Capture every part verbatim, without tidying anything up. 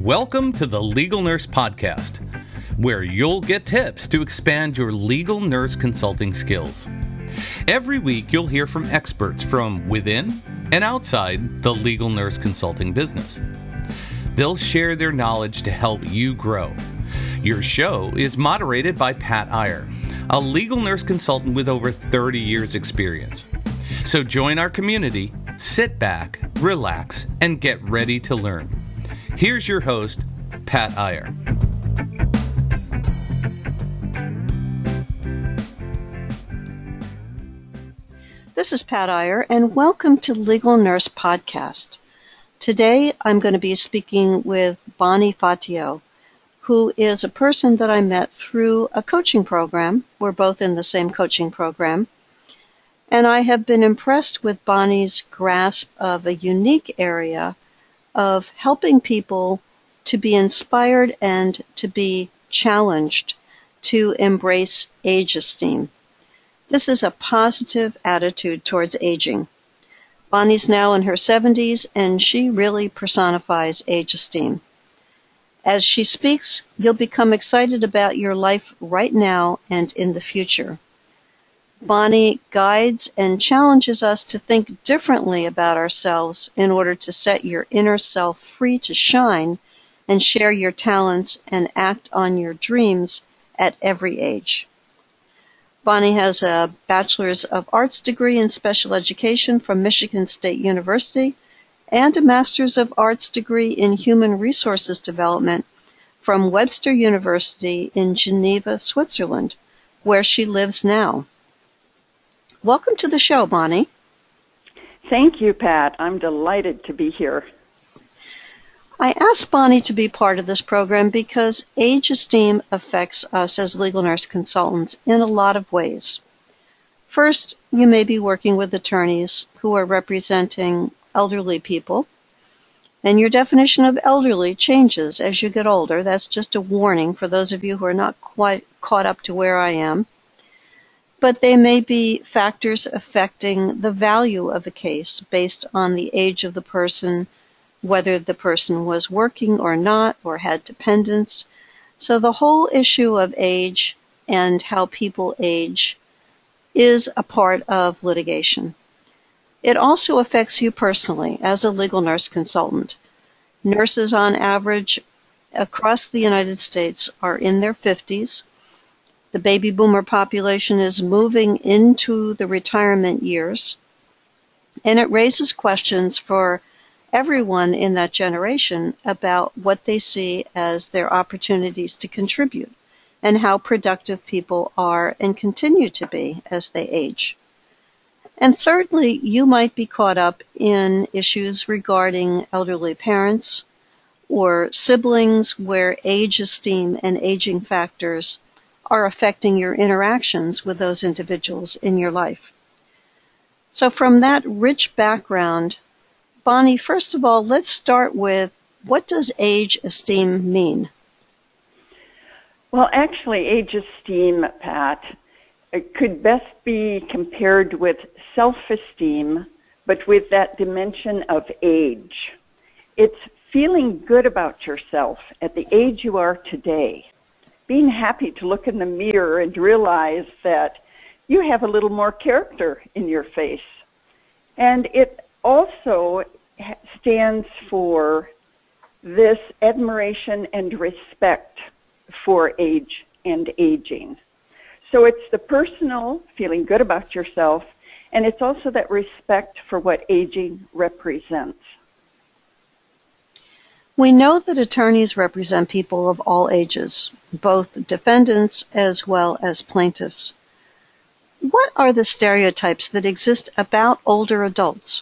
Welcome to the Legal Nurse Podcast, where you'll get tips to expand your legal nurse consulting skills. Every week, you'll hear from experts from within and outside the legal nurse consulting business. They'll share their knowledge to help you grow. Your show is moderated by Pat Iyer, a legal nurse consultant with over thirty years experience. So join our community, sit back, relax, and get ready to learn. Here's your host, Pat Iyer. This is Pat Iyer, and welcome to Legal Nurse Podcast. Today, I'm going to be speaking with Bonnie Fatio, who is a person that I met through a coaching program. We're both in the same coaching program. And I have been impressed with Bonnie's grasp of a unique area of helping people to be inspired and to be challenged to embrace age esteem. This is a positive attitude towards aging. Bonnie's now in her seventies, and she really personifies age esteem. As she speaks, you'll become excited about your life right now and in the future. Bonnie guides and challenges us to think differently about ourselves in order to set your inner self free to shine and share your talents and act on your dreams at every age. Bonnie has a Bachelor's of Arts degree in Special Education from Michigan State University and a Master's of Arts degree in Human Resources Development from Webster University in Geneva, Switzerland, where she lives now. Welcome to the show, Bonnie. Thank you, Pat. I'm delighted to be here. I asked Bonnie to be part of this program because age esteem affects us as legal nurse consultants in a lot of ways. First, you may be working with attorneys who are representing elderly people, and your definition of elderly changes as you get older. That's just a warning for those of you who are not quite caught up to where I am. But they may be factors affecting the value of a case based on the age of the person, whether the person was working or not, or had dependents. So the whole issue of age and how people age is a part of litigation. It also affects you personally as a legal nurse consultant. Nurses on average across the United States are in their fifties. The baby boomer population is moving into the retirement years, and it raises questions for everyone in that generation about what they see as their opportunities to contribute and how productive people are and continue to be as they age. And thirdly, you might be caught up in issues regarding elderly parents or siblings where age esteem and aging factors are affecting your interactions with those individuals in your life. So from that rich background, Bonnie, first of all, let's start with, what does age esteem mean? Well, actually, age esteem, Pat, it could best be compared with self-esteem, but with that dimension of age. It's feeling good about yourself at the age you are today. Being happy to look in the mirror and realize that you have a little more character in your face. And it also stands for this admiration and respect for age and aging. So it's the personal feeling good about yourself, and it's also that respect for what aging represents. We know that attorneys represent people of all ages, both defendants as well as plaintiffs. What are the stereotypes that exist about older adults?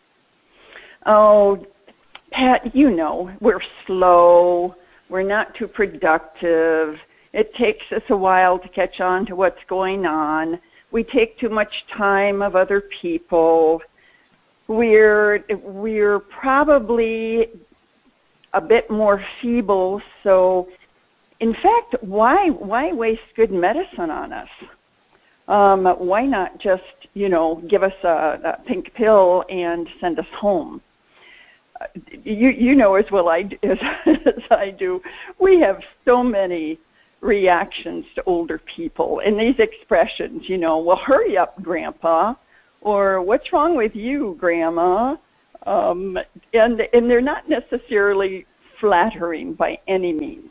Oh, Pat, you know, we're slow, we're not too productive, it takes us a while to catch on to what's going on, we take too much time of other people, we're, we're probably a bit more feeble, so in fact, why why waste good medicine on us? Um, why not just, you know, give us a, a pink pill and send us home? you you know as well I, as, as I do, we have so many reactions to older people and these expressions, you know, well, hurry up, Grandpa, or what's wrong with you, Grandma? Um, and, and they're not necessarily flattering by any means.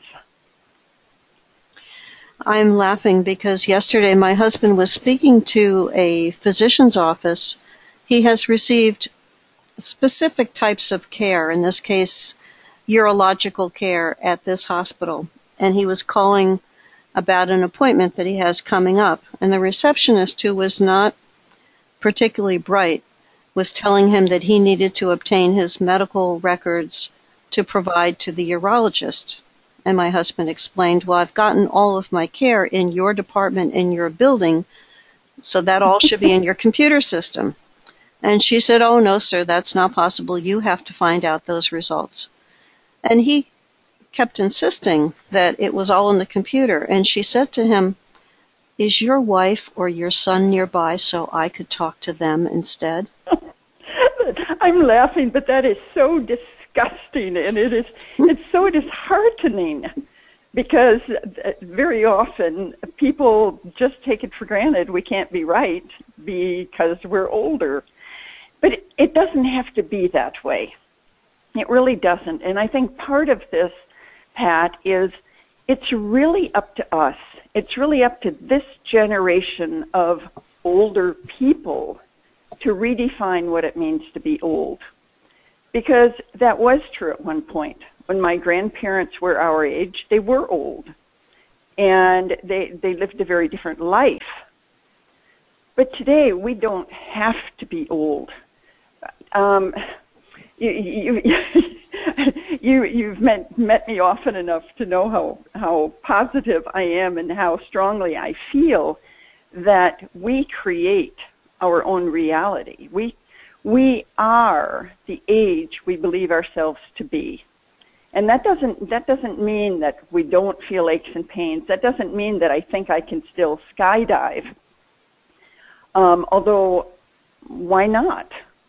I'm laughing because yesterday my husband was speaking to a physician's office. He has received specific types of care, in this case, urological care at this hospital. And he was calling about an appointment that he has coming up. And the receptionist, who was not particularly bright, was telling him that he needed to obtain his medical records to provide to the urologist. And my husband explained, well, I've gotten all of my care in your department, in your building, so that all should be in your computer system. And she said, oh, no, sir, that's not possible. You have to find out those results. And he kept insisting that it was all in the computer. And she said to him, is your wife or your son nearby so I could talk to them instead? I'm laughing, but that is so disgusting, and it is it's so disheartening, because very often people just take it for granted we can't be right because we're older. But it, it doesn't have to be that way. It really doesn't. And I think part of this, Pat, is it's really up to us. It's really up to this generation of older people to redefine what it means to be old. Because that was true at one point. When my grandparents were our age, they were old. And they, they lived a very different life. But today, we don't have to be old. Um, you, you, you, you've met, met me often enough to know how, how positive I am and how strongly I feel that we create our own reality. We, we are the age we believe ourselves to be. And that doesn't, that doesn't mean that we don't feel aches and pains. That doesn't mean that I think I can still skydive. Um, although, why not?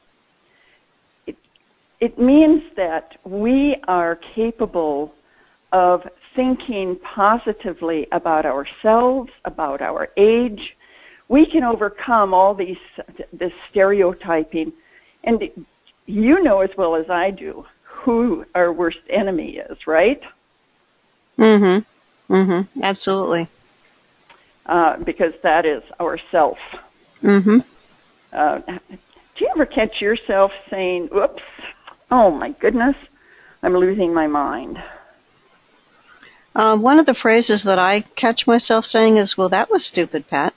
It, it means that we are capable of thinking positively about ourselves, about our age. We can overcome all these, this stereotyping. And you know as well as I do who our worst enemy is, right? Mm-hmm. Mm-hmm. Absolutely. Uh, because that is ourself. Mm-hmm. Uh, do you ever catch yourself saying, oops, oh my goodness, I'm losing my mind? Uh, one of the phrases that I catch myself saying is, well, that was stupid, Pat.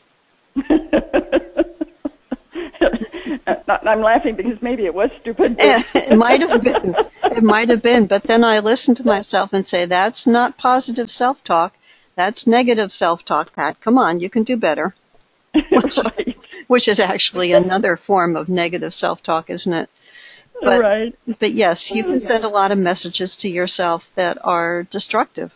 I'm laughing because maybe it was stupid. It might have been. It might have been. But then I listen to myself and say, that's not positive self-talk. That's negative self-talk, Pat. Come on, you can do better. Which, right. which is actually another form of negative self-talk, isn't it? But, right. But yes, you can send a lot of messages to yourself that are destructive.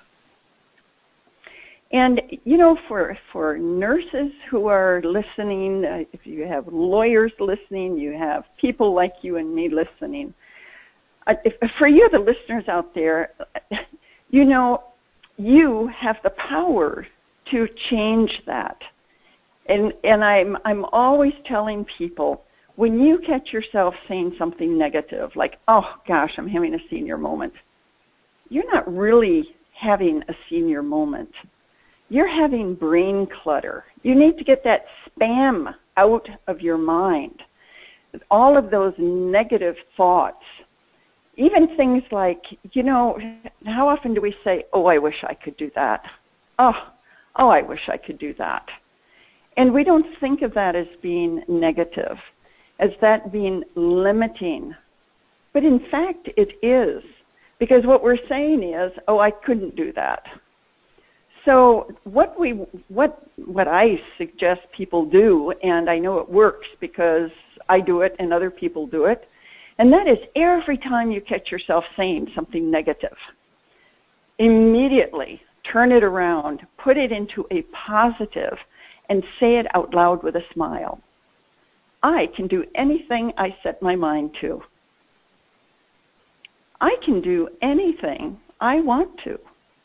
And, you know, for for nurses who are listening, uh, if you have lawyers listening, you have people like you and me listening. Uh, if, for you, the listeners out there, you know, you have the power to change that. And and I'm I'm always telling people, when you catch yourself saying something negative, like, oh gosh, I'm having a senior moment, you're not really having a senior moment. You're having brain clutter. You need to get that spam out of your mind. All of those negative thoughts, even things like, you know, how often do we say, oh, I wish I could do that. Oh, oh, I wish I could do that. And we don't think of that as being negative, as that being limiting. But in fact, it is. Because what we're saying is, oh, I couldn't do that. So what we, what, what I suggest people do, and I know it works because I do it and other people do it, and that is every time you catch yourself saying something negative, immediately turn it around, put it into a positive, and say it out loud with a smile. I can do anything I set my mind to. I can do anything I want to.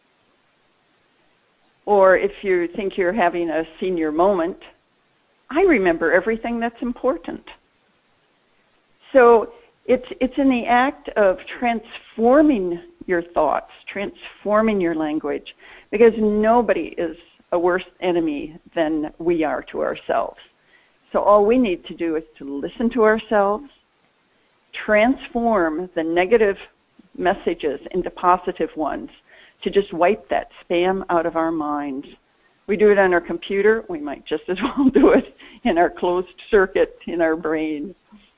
Or if you think you're having a senior moment, I remember everything that's important. So it's it's in the act of transforming your thoughts, transforming your language, because nobody is a worse enemy than we are to ourselves. So all we need to do is to listen to ourselves, transform the negative messages into positive ones, to just wipe that spam out of our minds. We do it on our computer, we might just as well do it in our closed circuit in our brain.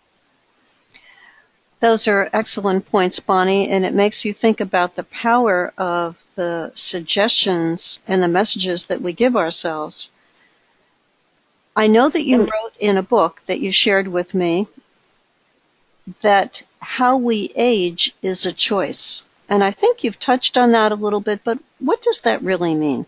Those are excellent points, Bonnie, and it makes you think about the power of the suggestions and the messages that we give ourselves. I know that you wrote in a book that you shared with me that how we age is a choice. And I think you've touched on that a little bit, but what does that really mean?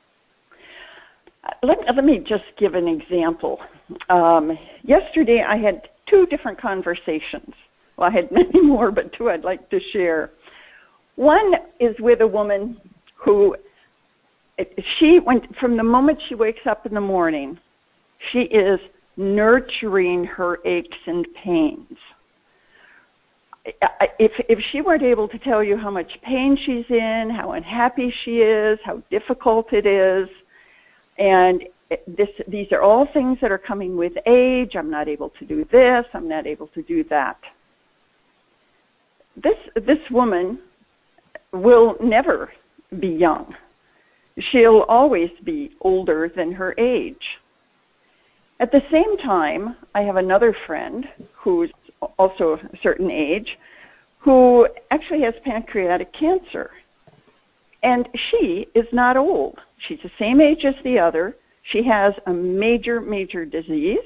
Let, let me just give an example. Um, yesterday I had two different conversations. Well, I had many more, but two I'd like to share. One is with a woman who, she went, from the moment she wakes up in the morning, she is nurturing her aches and pains. If, if she weren't able to tell you how much pain she's in, how unhappy she is, how difficult it is, and this, these are all things that are coming with age. I'm not able to do this. I'm not able to do that. This, this woman will never be young. She'll always be older than her age. At the same time, I have another friend who's also a certain age who actually has pancreatic cancer. And she is not old. She's the same age as the other. She has a major, major disease.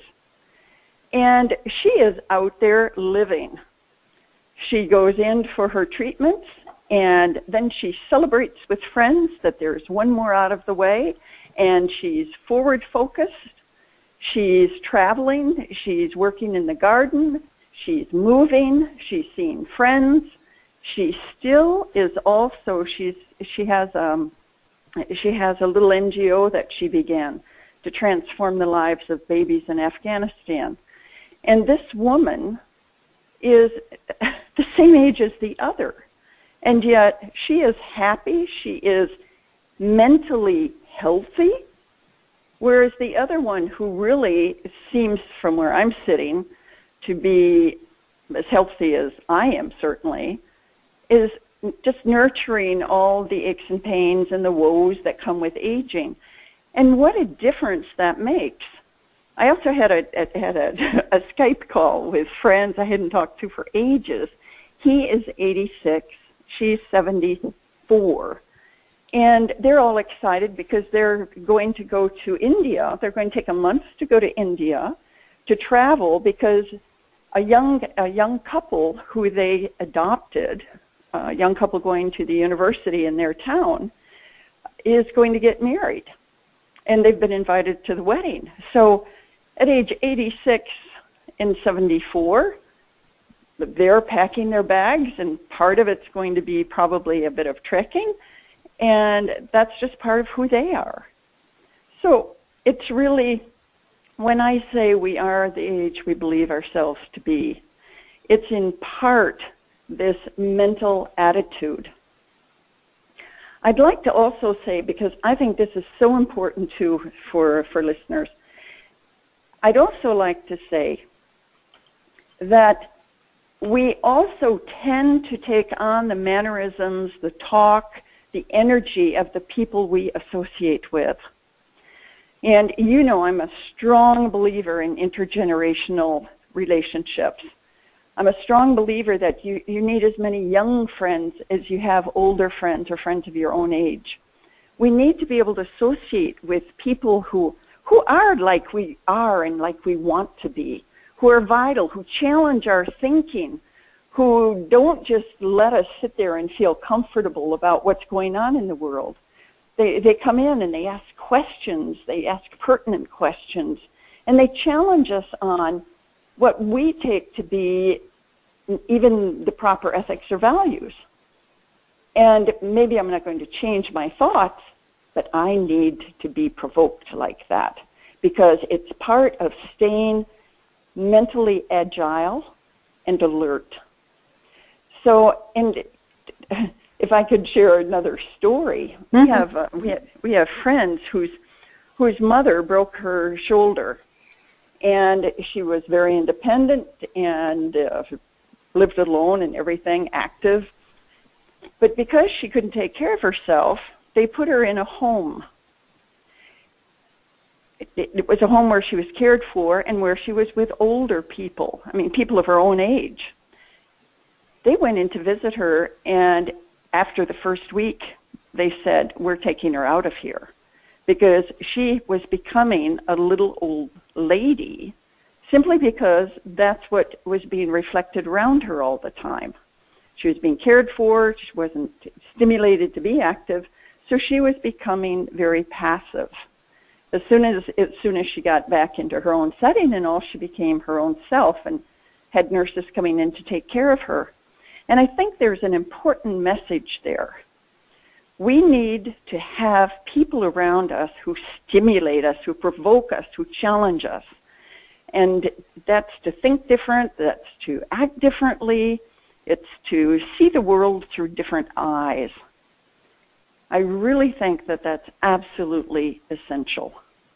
And she is out there living. She goes in for her treatments, and then she celebrates with friends that there's one more out of the way, and she's forward-focused. She's traveling. She's working in the garden. She's moving. She's seeing friends. She still is also, she's, she has um, she has a little N G O that she began to transform the lives of babies in Afghanistan. And this woman is the same age as the other. And yet she is happy, she is mentally healthy, whereas the other one, who really seems, from where I'm sitting, to be as healthy as I am certainly, is just nurturing all the aches and pains and the woes that come with aging. And what a difference that makes. I also had a, a had a, a Skype call with friends I hadn't talked to for ages. He is eighty-six, she's seventy-four. And they're all excited because they're going to go to India. They're going to take a month to go to India to travel because a young a young couple who they adopted, a young couple going to the university in their town, is going to get married. And they've been invited to the wedding. So at age eighty-six and seventy-four, they're packing their bags, and part of it's going to be probably a bit of trekking, and that's just part of who they are. So it's really, when I say we are the age we believe ourselves to be, it's in part this mental attitude. I'd like to also say, because I think this is so important too for, for listeners, I'd also like to say that we also tend to take on the mannerisms, the talk, the energy of the people we associate with. And you know I'm a strong believer in intergenerational relationships. I'm a strong believer that you, you need as many young friends as you have older friends or friends of your own age. We need to be able to associate with people who, who are like we are and like we want to be, who are vital, who challenge our thinking, who don't just let us sit there and feel comfortable about what's going on in the world. They, they come in and they ask questions, they ask pertinent questions, and they challenge us on what we take to be even the proper ethics or values. And maybe I'm not going to change my thoughts, but I need to be provoked like that, because it's part of staying mentally agile and alert. So, and if I could share another story, mm-hmm. we have uh, we have, we have friends whose whose mother broke her shoulder, and she was very independent and uh, lived alone and everything, active. But because she couldn't take care of herself, they put her in a home. It, it was a home where she was cared for and where she was with older people, I mean, people of her own age. They went in to visit her, and after the first week, they said, we're taking her out of here, because she was becoming a little old lady simply because that's what was being reflected around her all the time. She was being cared for, she wasn't stimulated to be active, so she was becoming very passive. As soon as as soon as she got back into her own setting and all, she became her own self and had nurses coming in to take care of her. And I think there's an important message there. We need to have people around us who stimulate us, who provoke us, who challenge us. And that's to think different, that's to act differently, it's to see the world through different eyes. I really think that that's absolutely essential.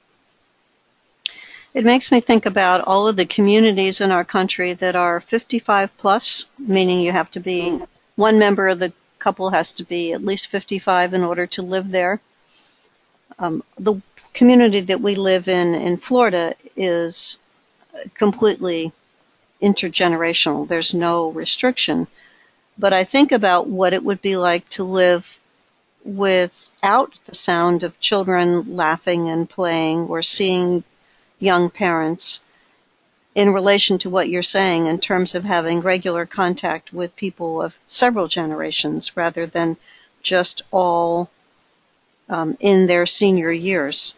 It makes me think about all of the communities in our country that are fifty-five plus, meaning you have to be, mm. one member of the couple has to be at least fifty-five in order to live there. Um, the community that we live in in Florida is completely intergenerational. There's no restriction. But I think about what it would be like to live without the sound of children laughing and playing or seeing young parents in relation to what you're saying in terms of having regular contact with people of several generations rather than just all um, in their senior years.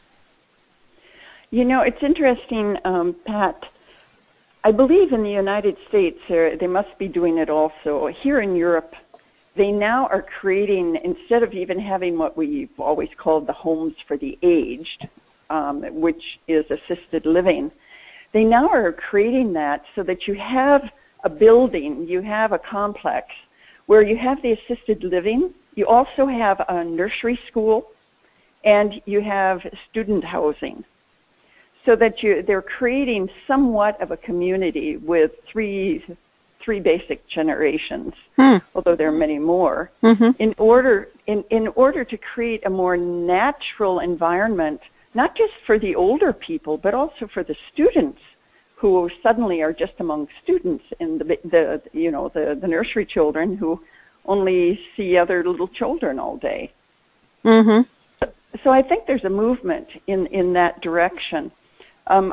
You know, it's interesting, um, Pat. I believe in the United States, uh, they must be doing it also. Here in Europe, they now are creating, instead of even having what we've always called the homes for the aged, um, which is assisted living, they now are creating that so that you have a building, you have a complex where you have the assisted living, you also have a nursery school, and you have student housing. So that you, they're creating somewhat of a community with three three basic generations, hmm. although there are many more, mm-hmm. in order in, in order to create a more natural environment, not just for the older people, but also for the students who suddenly are just among students in the the you know the, the nursery children who only see other little children all day. Mm-hmm. So, so I think there's a movement in, in that direction. Um,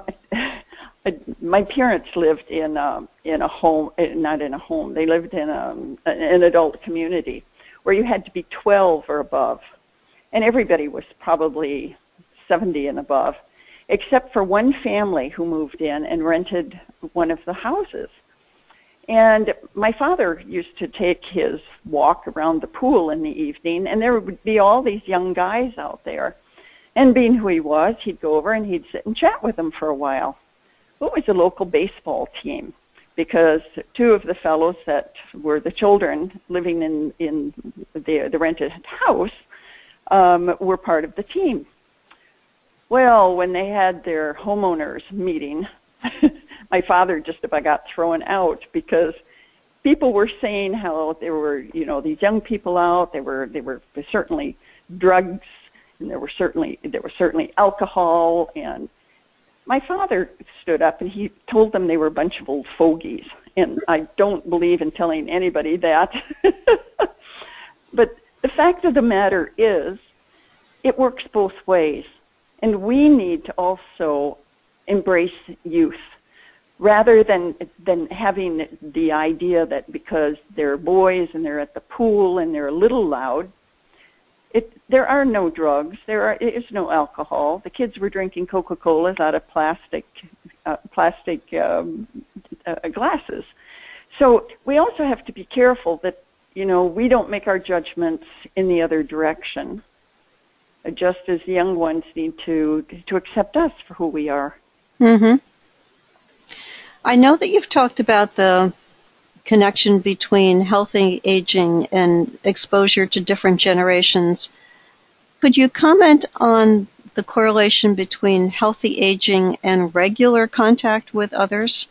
my parents lived in a, in a home, not in a home, they lived in a, an adult community where you had to be twelve or above. And everybody was probably seventy and above, except for one family who moved in and rented one of the houses. And my father used to take his walk around the pool in the evening, and there would be all these young guys out there. And being who he was, he'd go over and he'd sit and chat with them for a while. Well, it was a local baseball team because two of the fellows that were the children living in, in the, the rented house um, were part of the team. Well, when they had their homeowners meeting, my father just about got thrown out because people were saying how there were, you know, these young people out. They were, they were certainly drugs. And there were certainly there was certainly alcohol, and my father stood up and he told them they were a bunch of old fogies. And I don't believe in telling anybody that. But the fact of the matter is, it works both ways, and we need to also embrace youth, rather than than having the idea that because they're boys and they're at the pool and they're a little loud. It, there are no drugs. There are, is no alcohol. The kids were drinking Coca-Colas out of plastic, uh, plastic um, uh, glasses. So we also have to be careful that, you know, we don't make our judgments in the other direction, just as the young ones need to to accept us for who we are. Mm-hmm. I know that you've talked about the connection between healthy aging and exposure to different generations. Could you comment on the correlation between healthy aging and regular contact with others?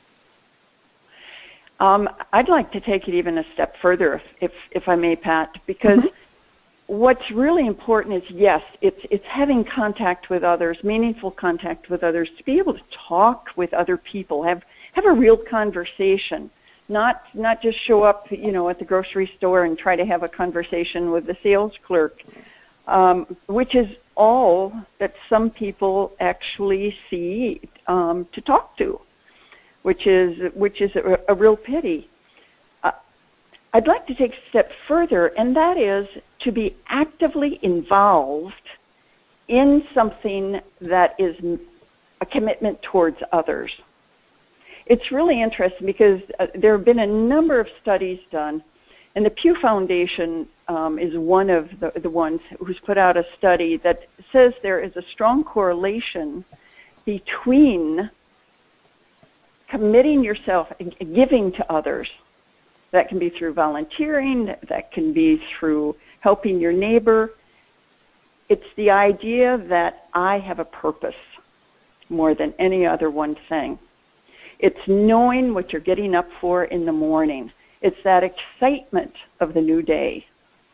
Um, I'd like to take it even a step further, if, if, if I may, Pat, because mm-hmm. what's really important is, yes, it's, it's having contact with others, meaningful contact with others, to be able to talk with other people, have, have a real conversation, not, not just show up, you know, at the grocery store and try to have a conversation with the sales clerk, um, which is all that some people actually see um, to talk to, which is which is a, a real pity. Uh, I'd like to take a step further, and that is to be actively involved in something that is a commitment towards others. It's really interesting because uh, there have been a number of studies done, and the Pew Foundation um, is one of the, the ones who's put out a study that says there is a strong correlation between committing yourself and giving to others. That can be through volunteering, that can be through helping your neighbor. It's the idea that I have a purpose more than any other one thing. It's knowing what you're getting up for in the morning. It's that excitement of the new day.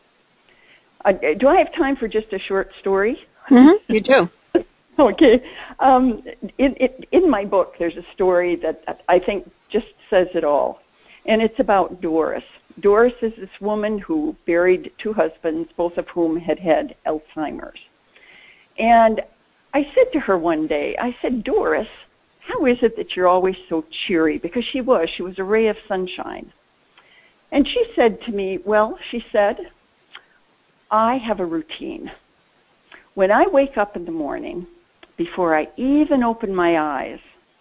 Uh, do I have time for just a short story? Mm-hmm, you do. Okay. Um, in, in, in my book, there's a story that I think just says it all, and it's about Doris. Doris is this woman who buried two husbands, both of whom had had Alzheimer's. And I said to her one day, I said, Doris, how is it that you're always so cheery? Because she was. She was a ray of sunshine. And she said to me, well, she said, I have a routine. When I wake up in the morning, before I even open my eyes,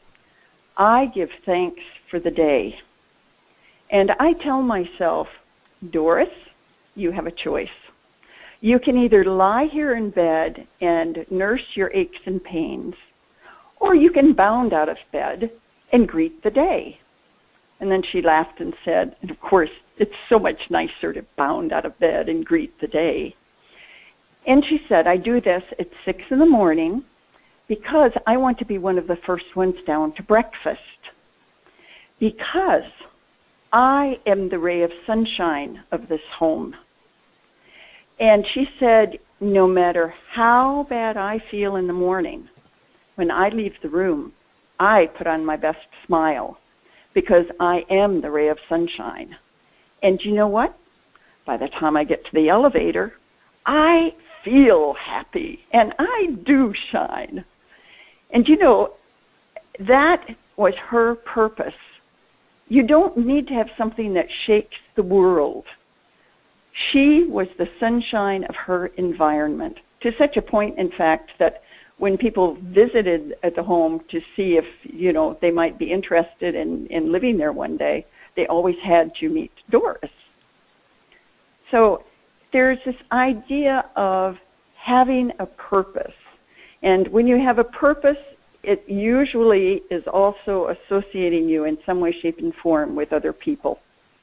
I give thanks for the day. And I tell myself, Doris, you have a choice. You can either lie here in bed and nurse your aches and pains, or you can bound out of bed and greet the day. And then she laughed and said, and of course, it's so much nicer to bound out of bed and greet the day. And she said, I do this at six in the morning because I want to be one of the first ones down to breakfast. Because I am the ray of sunshine of this home. And she said, no matter how bad I feel in the morning, when I leave the room, I put on my best smile because I am the ray of sunshine. And you know what? By the time I get to the elevator, I feel happy and I do shine. And you know, that was her purpose. You don't need to have something that shakes the world. She was the sunshine of her environment, to such a point, in fact, that when people visited at the home to see if, you know, they might be interested in, in living there one day, they always had you meet Doris. So there's this idea of having a purpose. And when you have a purpose, it usually is also associating you in some way, shape, and form with other people.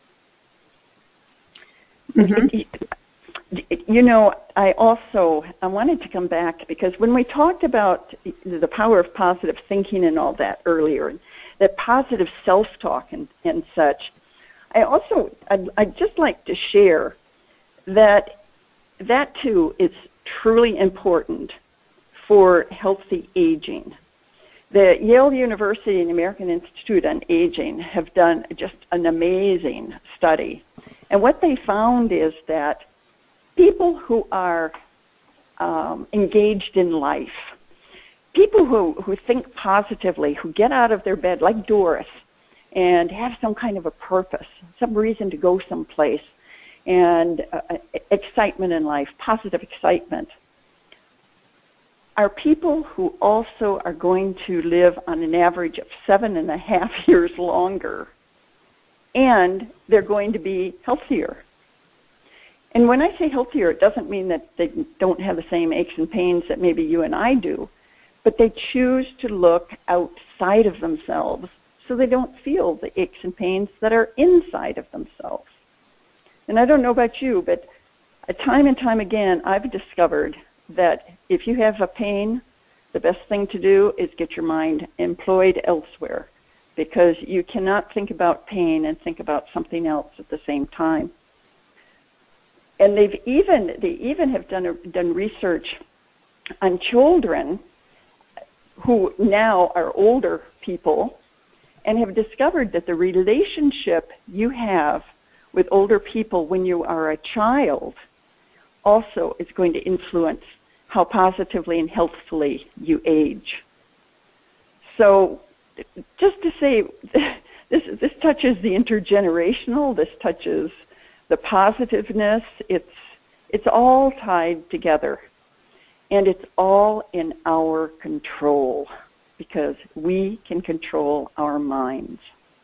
Mm-hmm. You know, I also, I wanted to come back because when we talked about the power of positive thinking and all that earlier, that positive self-talk and, and such, I also, I'd, I'd just like to share that that too is truly important for healthy aging. The Yale University and American Institute on Aging have done just an amazing study. And what they found is that people who are um, engaged in life, people who, who think positively, who get out of their bed like Doris and have some kind of a purpose, some reason to go someplace, and uh, excitement in life, positive excitement, are people who also are going to live on an average of seven and a half years longer. and they're going to be healthier. And when I say healthier, it doesn't mean that they don't have the same aches and pains that maybe you and I do, but they choose to look outside of themselves so they don't feel the aches and pains that are inside of themselves. And I don't know about you, but time and time again, I've discovered that if you have a pain, the best thing to do is get your mind employed elsewhere, because you cannot think about pain and think about something else at the same time. And they've even they even have done a, done research on children who now are older people, and have discovered that the relationship you have with older people when you are a child also is going to influence how positively and healthfully you age. So just to say, this this touches the intergenerational, this touches the positiveness, it's it's all tied together. And it's all in our control, because we can control our minds.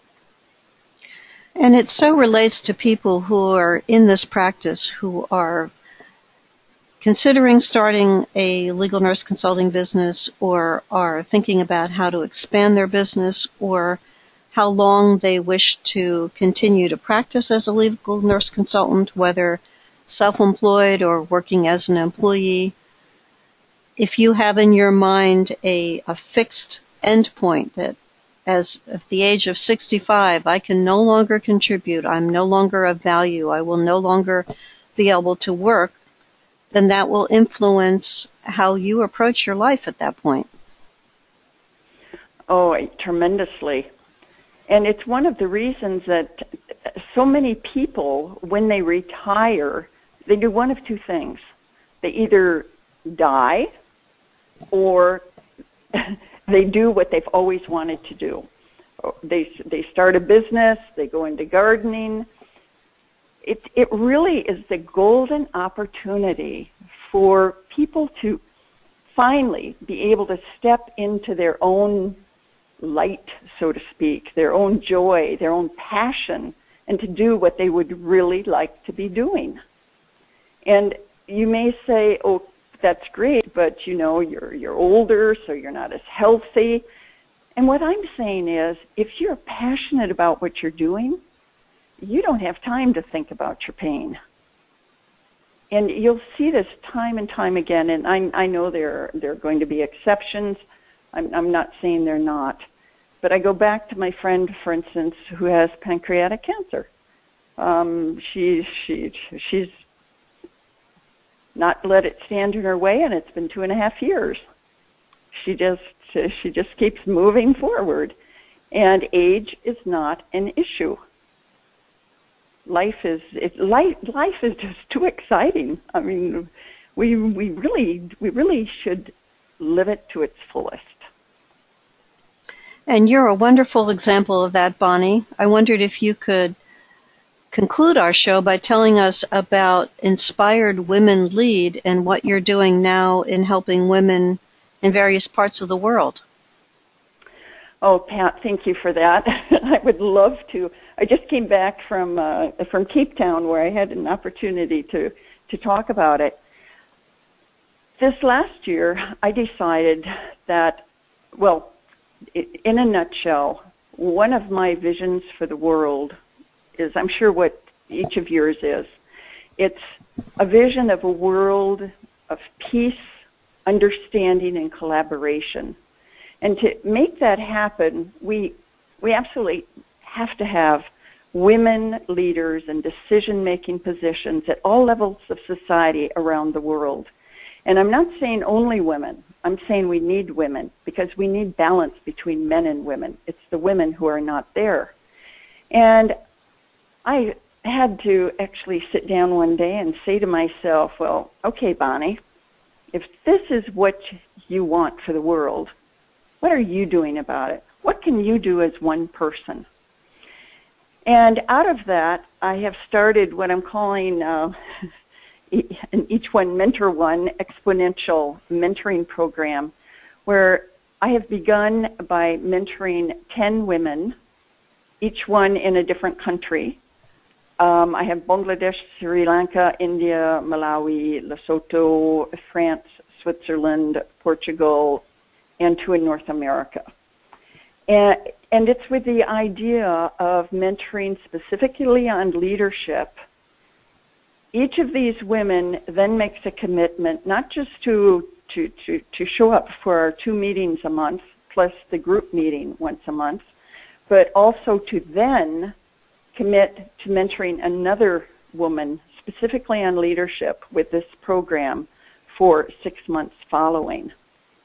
And it so relates to people who are in this practice, who are considering starting a legal nurse consulting business, or are thinking about how to expand their business, or how long they wish to continue to practice as a legal nurse consultant, whether self-employed or working as an employee. If you have in your mind a, a fixed endpoint that as at the age of sixty-five, I can no longer contribute, I'm no longer of value, I will no longer be able to work, then that will influence how you approach your life at that point. Oh, tremendously. And it's one of the reasons that so many people, when they retire, they do one of two things. They either die, or they do what they've always wanted to do. They they start a business, they go into gardening. It it really is the golden opportunity for people to finally be able to step into their own light, so to speak, their own joy, their own passion, and to do what they would really like to be doing. And you may say, oh, that's great, but you know, you're you're older, so you're not as healthy. And what I'm saying is, if you're passionate about what you're doing, you don't have time to think about your pain. And you'll see this time and time again, and I, I know there, there are going to be exceptions. I'm, I'm not saying they're not. But I go back to my friend, for instance, who has pancreatic cancer. Um, she, she, she's not let it stand in her way, and it's been two and a half years. She just, she just keeps moving forward. And age is not an issue. Life is it, life. Life is just too exciting. I mean, we we really we really should live it to its fullest. And you're a wonderful example of that, Bonnie. I wondered if you could conclude our show by telling us about Inspired Women Lead and what you're doing now in helping women in various parts of the world. Oh, Pat, thank you for that. I would love to. I just came back from uh, from Cape Town, where I had an opportunity to, to talk about it. This last year, I decided that, well, in a nutshell, one of my visions for the world is, I'm sure what each of yours is, it's a vision of a world of peace, understanding, and collaboration. And to make that happen, we we absolutely have to have women leaders in decision-making positions at all levels of society around the world. And I'm not saying only women. I'm saying we need women, because we need balance between men and women. It's the women who are not there. And I had to actually sit down one day and say to myself, well, okay, Bonnie, if this is what you want for the world, what are you doing about it? What can you do as one person? And out of that, I have started what I'm calling uh, an Each One Mentor One exponential mentoring program, where I have begun by mentoring ten women each one in a different country. Um, I have Bangladesh, Sri Lanka, India, Malawi, Lesotho, France, Switzerland, Portugal, and two in North America. And, and it's with the idea of mentoring specifically on leadership. Each of these women then makes a commitment not just to, to, to, to show up for our two meetings a month, plus the group meeting once a month, but also to then commit to mentoring another woman specifically on leadership with this program for six months following.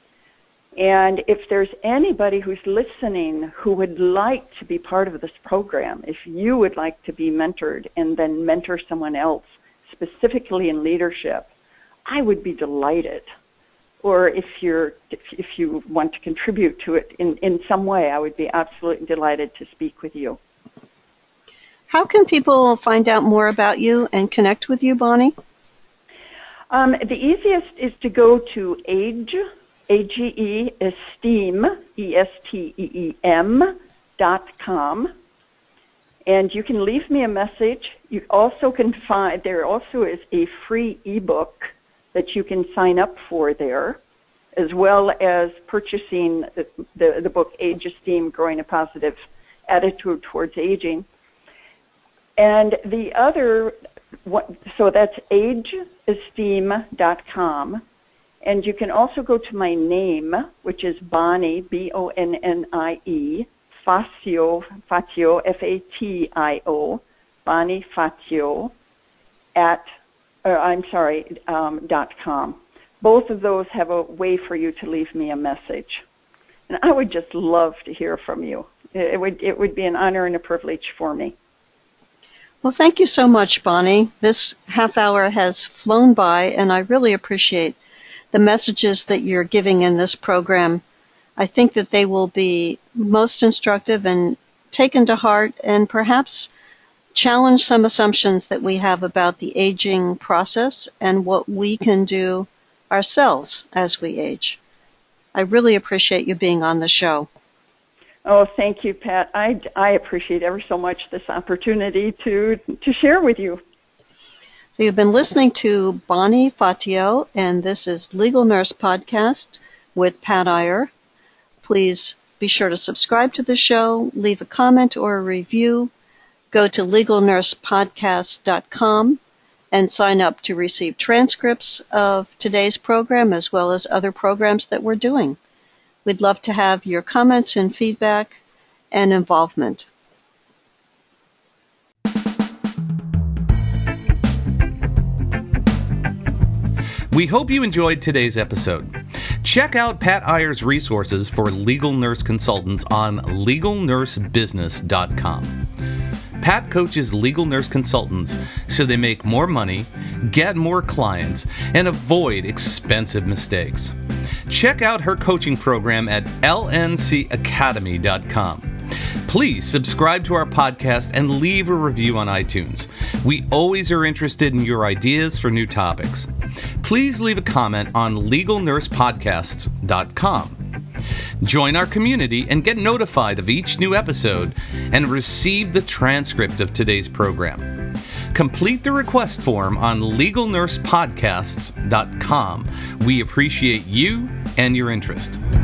And if there's anybody who's listening who would like to be part of this program, if you would like to be mentored and then mentor someone else, specifically in leadership, I would be delighted. Or if you're, if, if you want to contribute to it in, in some way, I would be absolutely delighted to speak with you. How can people find out more about you and connect with you, Bonnie? Um, the easiest is to go to age, A G E, esteem, E S T E E M, dot com. And you can leave me a message. You also can find, there also is a free ebook that you can sign up for there, as well as purchasing the, the, the book Age Esteem, Growing a Positive Attitude Towards Aging. And the other, so that's age esteem dot com. And you can also go to my name, which is Bonnie, B O N N I E, Fatio, Fatio, F A T I O, Bonnie Fatio, at, or I'm sorry, um, dot com. Both of those have a way for you to leave me a message. And I would just love to hear from you. It would, it would be an honor and a privilege for me. Well, thank you so much, Bonnie. This half hour has flown by, and I really appreciate the messages that you're giving in this program. I think that they will be most instructive and taken to heart and perhaps challenge some assumptions that we have about the aging process and what we can do ourselves as we age. I really appreciate you being on the show. Oh, thank you, Pat. I, I appreciate ever so much this opportunity to, to share with you. So you've been listening to Bonnie Fatio, and this is Legal Nurse Podcast with Pat Iyer. Please be sure to subscribe to the show, leave a comment or a review, go to legal nurse podcast dot com, and sign up to receive transcripts of today's program as well as other programs that we're doing. We'd love to have your comments and feedback and involvement. We hope you enjoyed today's episode. Check out Pat Iyer's resources for legal nurse consultants on legal nurse business dot com. Pat coaches legal nurse consultants so they make more money, get more clients, and avoid expensive mistakes. Check out her coaching program at L N C academy dot com. Please subscribe to our podcast and leave a review on iTunes. We always are interested in your ideas for new topics. Please leave a comment on legal nurse podcasts dot com. Join our community and get notified of each new episode and receive the transcript of today's program. Complete the request form on legal nurse podcasts dot com. We appreciate you and your interest.